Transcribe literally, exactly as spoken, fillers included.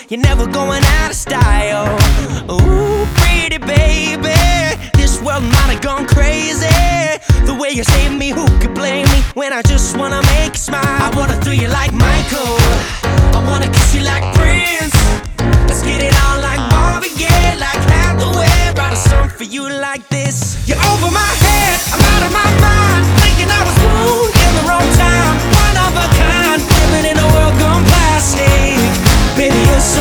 you're never going out of style. Ooh, pretty baby, this world might have gone crazy. The way you save me, who could blame me when I just wanna make you smile? I wanna throw you like Michael, I wanna kiss you like Prince,